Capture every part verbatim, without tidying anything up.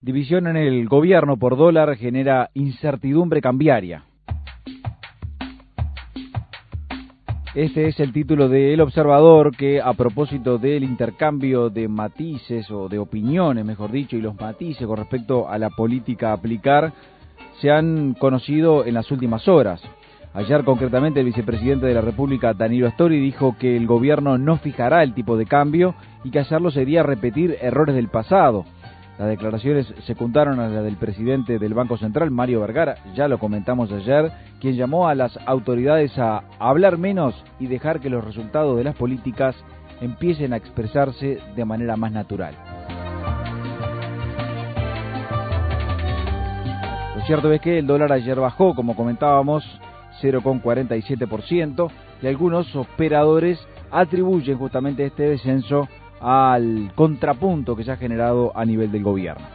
División en el gobierno por dólar genera incertidumbre cambiaria. Este es el título de El Observador, que a propósito del intercambio de matices o de opiniones, mejor dicho, y los matices con respecto a la política a aplicar, se han conocido en las últimas horas. Ayer concretamente el vicepresidente de la República, Danilo Astori, dijo que el gobierno no fijará el tipo de cambio y que hacerlo sería repetir errores del pasado. Las declaraciones secundaron a las del presidente del Banco Central, Mario Vergara, ya lo comentamos ayer, quien llamó a las autoridades a hablar menos y dejar que los resultados de las políticas empiecen a expresarse de manera más natural. Lo cierto es que el dólar ayer bajó, como comentábamos, cero coma cuarenta y siete por ciento, y algunos operadores atribuyen justamente este descenso al contrapunto que se ha generado a nivel del gobierno.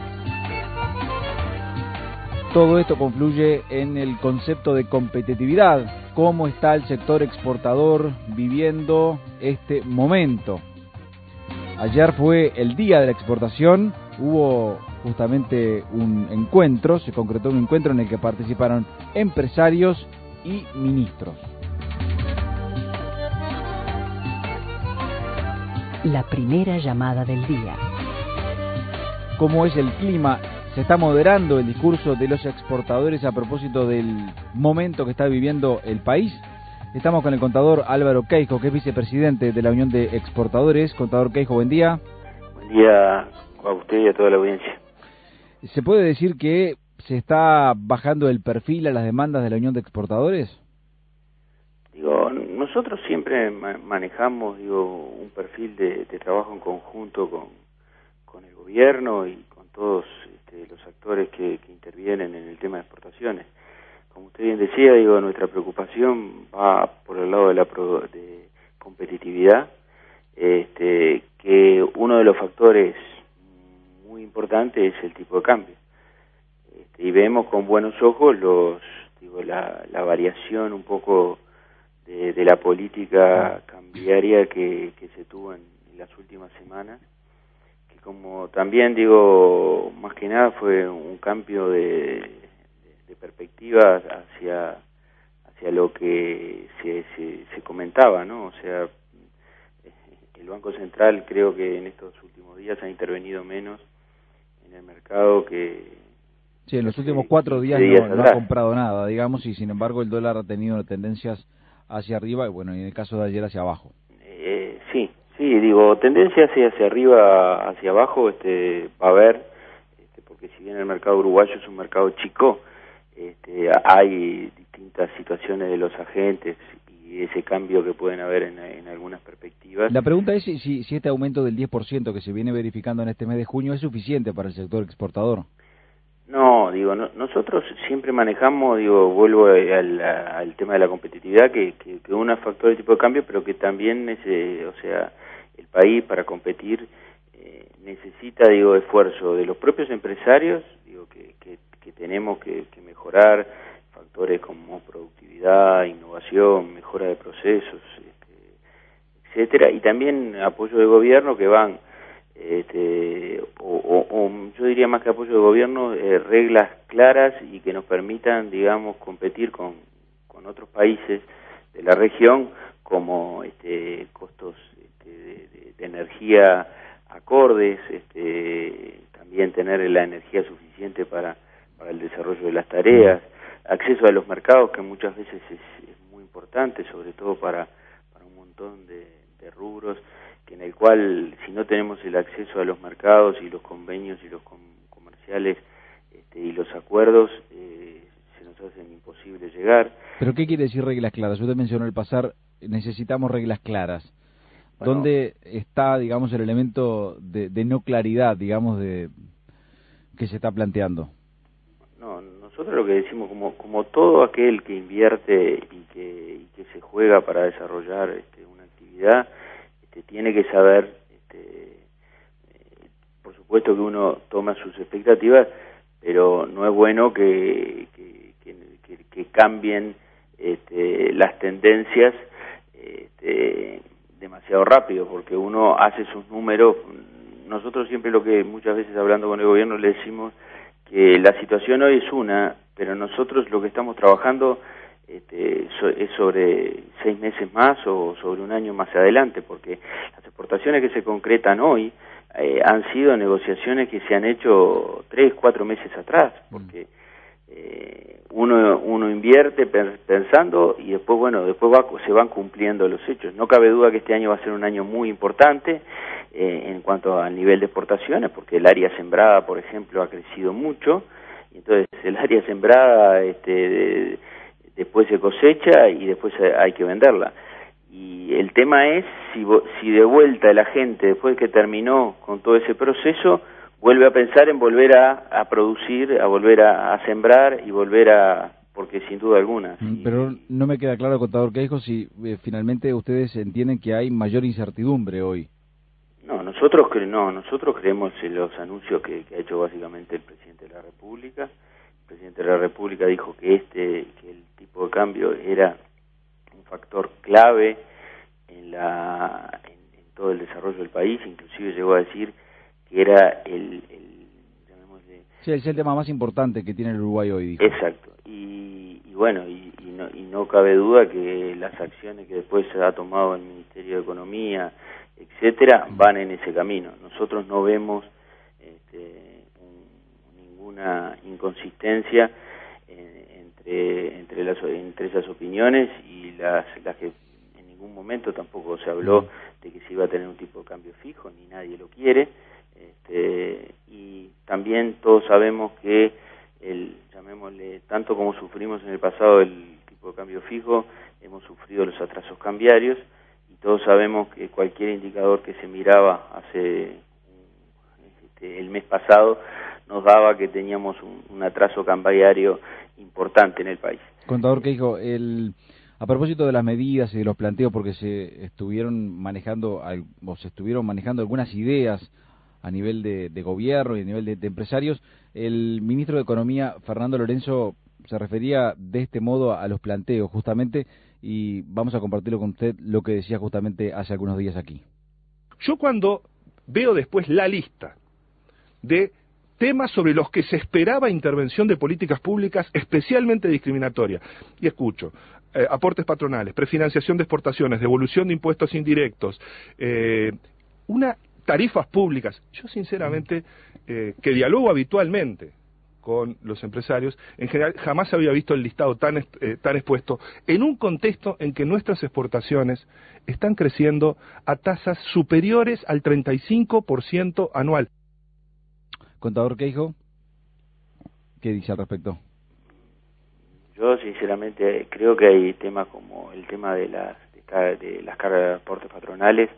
Todo esto confluye en el concepto de competitividad. ¿Cómo está el sector exportador viviendo este momento? Ayer fue el día de la exportación, hubo justamente un encuentro, se concretó un encuentro en el que participaron empresarios y ministros. La primera llamada del día. ¿Cómo es el clima? ¿Se está moderando el discurso de los exportadores a propósito del momento que está viviendo el país? Estamos con el contador Álvaro Queijo, que es vicepresidente de la Unión de Exportadores. Contador Queijo, buen día. Buen día a usted y a toda la audiencia. ¿Se puede decir que se está bajando el perfil a las demandas de la Unión de Exportadores? Digo, nosotros siempre ma manejamos digo un perfil de, de trabajo en conjunto con, con el gobierno y con todos este, los actores que, que intervienen en el tema de exportaciones. Como usted bien decía, digo, nuestra preocupación va por el lado de la pro de competitividad, este, que uno de los factores muy importantes es el tipo de cambio. Este, y vemos con buenos ojos los digo la, la variación un poco De, de la política cambiaria que, que se tuvo en, en las últimas semanas, que como también digo, más que nada fue un cambio de, de, de perspectiva hacia hacia lo que se, se, se comentaba, ¿no? O sea, el Banco Central creo que en estos últimos días ha intervenido menos en el mercado que... Sí, en los últimos cuatro días, días no, no ha comprado nada, digamos, y sin embargo el dólar ha tenido tendencias hacia arriba y bueno, en el caso de ayer hacia abajo. Eh, sí, sí, digo, tendencia hacia, hacia arriba, hacia abajo, este, va a haber, este, porque si bien el mercado uruguayo es un mercado chico, este, hay distintas situaciones de los agentes y ese cambio que pueden haber en, en algunas perspectivas. La pregunta es si, si, si este aumento del diez por ciento que se viene verificando en este mes de junio es suficiente para el sector exportador. No, digo, no, nosotros siempre manejamos, digo, vuelvo al, al tema de la competitividad, que, que, que uno es factor de tipo de cambio, pero que también, es, eh, o sea, el país para competir eh, necesita, digo, esfuerzo de los propios empresarios, digo, que, que, que tenemos que, que mejorar factores como productividad, innovación, mejora de procesos, este, etcétera, y también apoyo de gobierno que van Este, o, o, o yo diría más que apoyo de gobierno, eh, reglas claras y que nos permitan, digamos, competir con, con otros países de la región, como este, costos este, de, de, de energía acordes, este, también tener la energía suficiente para, para el desarrollo de las tareas, acceso a los mercados, que muchas veces es, es muy importante, sobre todo para, para un montón de, de rubros, que en el cual si no tenemos el acceso a los mercados y los convenios y los com comerciales este, y los acuerdos, eh, se nos hacen imposible llegar. ¿Pero qué quiere decir reglas claras? Usted mencionó el pasar, necesitamos reglas claras. Bueno, ¿dónde está, digamos, el elemento de, de no claridad, digamos, de que se está planteando? No, nosotros lo que decimos, como como todo aquel que invierte y que, y que se juega para desarrollar este, una actividad, tiene que saber, este, eh, por supuesto que uno toma sus expectativas, pero no es bueno que, que, que, que cambien este, las tendencias este, demasiado rápido, porque uno hace sus números nosotros siempre lo que muchas veces hablando con el gobierno le decimos que la situación hoy es una, pero nosotros lo que estamos trabajando este, so, es sobre seis meses más o sobre un año más adelante, porque las exportaciones que se concretan hoy eh, han sido negociaciones que se han hecho tres, cuatro meses atrás, porque eh, uno uno invierte pensando y después, bueno, después va, se van cumpliendo los hechos. No cabe duda que este año va a ser un año muy importante eh, en cuanto al nivel de exportaciones, porque el área sembrada, por ejemplo, ha crecido mucho, y entonces el área sembrada este, de, después se cosecha y después hay que venderla. Y el tema es si, si de vuelta la gente, después que terminó con todo ese proceso, vuelve a pensar en volver a, a producir, a volver a, a sembrar y volver a... porque sin duda alguna... Sí. Pero no me queda claro, contador Queijo, si eh, finalmente ustedes entienden que hay mayor incertidumbre hoy. No, nosotros cre no, nosotros creemos en los anuncios que, que ha hecho básicamente el presidente de la República. El presidente de la República dijo que este, que el tipo de cambio era un factor clave en, la, en, en todo el desarrollo del país, inclusive llegó a decir que era el, el llamémosle... Sí, es el tema más importante que tiene el Uruguay hoy, dijo. Exacto, y, y bueno, y, y, no, y no cabe duda que las acciones que después se ha tomado el Ministerio de Economía, etcétera, van en ese camino. Nosotros no vemos este, un, ninguna inconsistencia eh, entre entre las entre esas opiniones y las las que en ningún momento tampoco se habló de que se iba a tener un tipo de cambio fijo, ni nadie lo quiere. Este, y también todos sabemos que el, llamémosle, tanto como sufrimos en el pasado el tipo de cambio fijo, hemos sufrido los atrasos cambiarios, y todos sabemos que cualquier indicador que se miraba hace este, el mes pasado nos daba que teníamos un, un atraso cambiario importante en el país. Contador Queijo, el a propósito de las medidas y de los planteos, porque se estuvieron manejando o se estuvieron manejando algunas ideas a nivel de, de gobierno y a nivel de, de empresarios, el ministro de Economía, Fernando Lorenzo, se refería de este modo a los planteos, justamente, y vamos a compartirlo con usted lo que decía justamente hace algunos días aquí. Yo cuando veo después la lista de temas sobre los que se esperaba intervención de políticas públicas especialmente discriminatorias, y escucho eh, aportes patronales, prefinanciación de exportaciones, devolución de impuestos indirectos, eh, una tarifas públicas, yo sinceramente, eh, que dialogo habitualmente con los empresarios, en general jamás había visto el listado tan, eh, tan expuesto, en un contexto en que nuestras exportaciones están creciendo a tasas superiores al treinta y cinco por ciento anual. Contador Queijo, ¿qué dice al respecto? Yo sinceramente creo que hay temas como el tema de las, de, de las cargas de aportes patronales,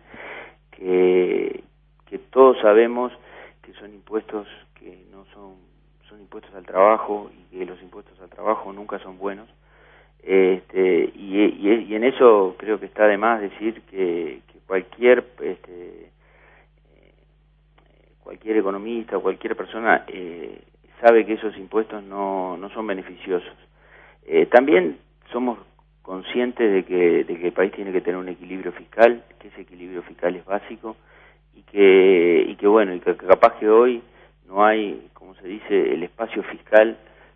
que que todos sabemos que son impuestos que no son son impuestos al trabajo, y que los impuestos al trabajo nunca son buenos, este y, y, y en eso creo que está de más decir que, que cualquier este eh, cualquier economista, cualquier persona eh, sabe que esos impuestos no no son beneficiosos. Eh, también somos conscientes de que de que el país tiene que tener un equilibrio fiscal, que ese equilibrio fiscal es básico, y que y que bueno, y que capaz que hoy no hay, como se dice, el espacio fiscal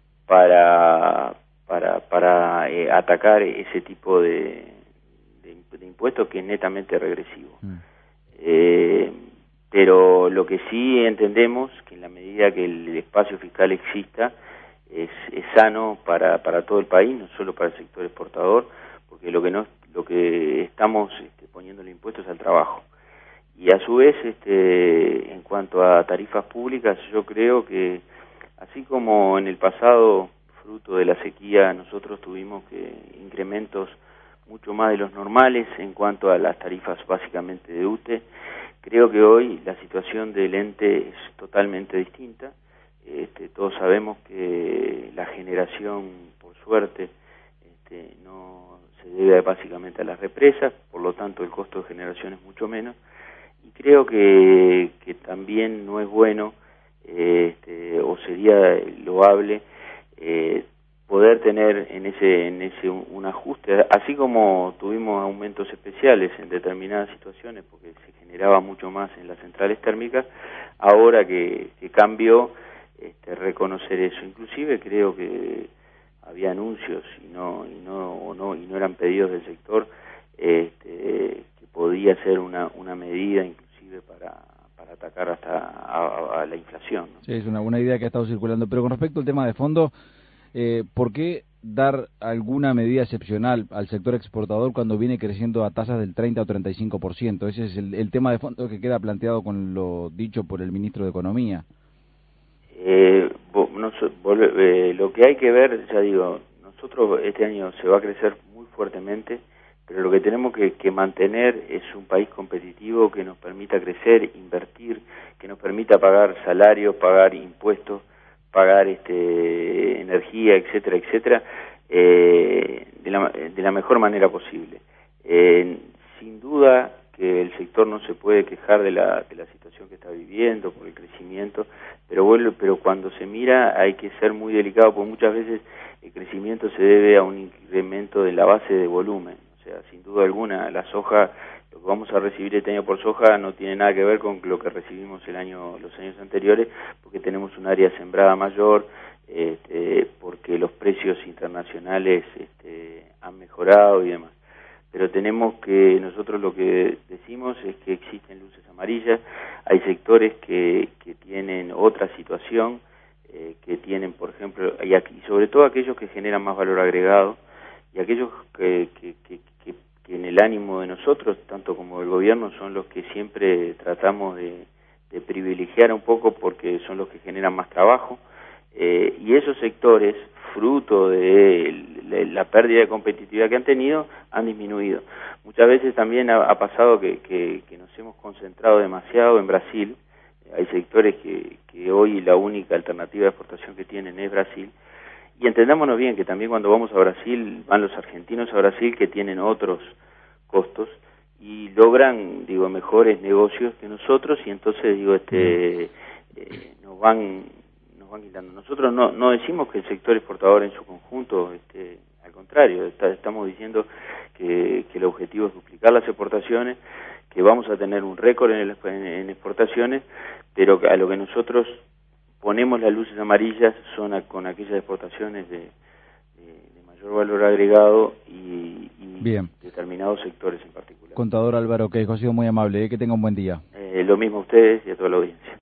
para para para eh, atacar ese tipo de, de, de impuestos que es netamente regresivo. Mm. Eh, pero lo que sí entendemos que en la medida que el espacio fiscal exista es, es sano para para todo el país, no solo para el sector exportador, porque lo que no lo que estamos este, poniendo los impuestos al trabajo. Y a su vez, este, en cuanto a tarifas públicas, yo creo que así como en el pasado, fruto de la sequía, nosotros tuvimos que incrementos mucho más de los normales en cuanto a las tarifas básicamente de U T E, creo que hoy la situación del ente es totalmente distinta. Este, todos sabemos que la generación, por suerte, este, no se debe básicamente a las represas, por lo tanto el costo de generación es mucho menos. Y creo que, que también no es bueno, eh, este, o sería loable, eh, poder tener en ese en ese un, un ajuste, así como tuvimos aumentos especiales en determinadas situaciones porque se generaba mucho más en las centrales térmicas, ahora que, que cambió, este, reconocer eso. Inclusive creo que había anuncios y no y no o no y no eran pedidos del sector, este, que podía ser una una medida inclusive para para atacar hasta a, a la inflación, ¿no? Sí, es una buena idea que ha estado circulando. Pero con respecto al tema de fondo, eh, ¿por qué dar alguna medida excepcional al sector exportador cuando viene creciendo a tasas del treinta o treinta y cinco por ciento? Ese es el, el tema de fondo que queda planteado con lo dicho por el ministro de Economía. Eh, no, eh, lo que hay que ver, ya digo, nosotros este año se va a crecer muy fuertemente, pero lo que tenemos que, que mantener es un país competitivo que nos permita crecer, invertir, que nos permita pagar salarios, pagar impuestos, pagar este, energía, etcétera, etcétera, eh, de, la, de la mejor manera posible. Eh, sin duda que el sector no se puede quejar de la, de la situación que está viviendo, por el crecimiento, pero bueno, pero cuando se mira hay que ser muy delicado, porque muchas veces el crecimiento se debe a un incremento de la base de volumen. O sea, sin duda alguna, la soja, lo que vamos a recibir este año por soja no tiene nada que ver con lo que recibimos el año, los años anteriores, porque tenemos un área sembrada mayor, este, porque los precios internacionales este, han mejorado y demás. Pero tenemos que, nosotros lo que decimos es que existen luces amarillas, hay sectores que, que tienen otra situación, eh, que tienen, por ejemplo, y, aquí, y sobre todo aquellos que generan más valor agregado, y aquellos que, que, que, que, que en el ánimo de nosotros, tanto como del gobierno, son los que siempre tratamos de, de privilegiar un poco porque son los que generan más trabajo, eh, y esos sectores, fruto de la pérdida de competitividad que han tenido, han disminuido. Muchas veces también ha, ha pasado que, que, que nos hemos concentrado demasiado en Brasil. Hay sectores que, que hoy la única alternativa de exportación que tienen es Brasil. Y entendámonos bien que también cuando vamos a Brasil, van los argentinos a Brasil que tienen otros costos y logran, digo, mejores negocios que nosotros, y entonces, digo, este eh, nos van nos van quitando. Nosotros no no decimos que el sector exportador en su conjunto, este, al contrario, está, estamos diciendo que, que el objetivo es duplicar las exportaciones, que vamos a tener un récord en, el, en, en exportaciones, pero a lo que nosotros ponemos las luces amarillas son a, con aquellas exportaciones de, de, de mayor valor agregado y, y Bien. determinados sectores en particular. Contador Álvaro Queijo, ha sido muy amable, ¿eh? Que tenga un buen día. Eh, lo mismo a ustedes y a toda la audiencia.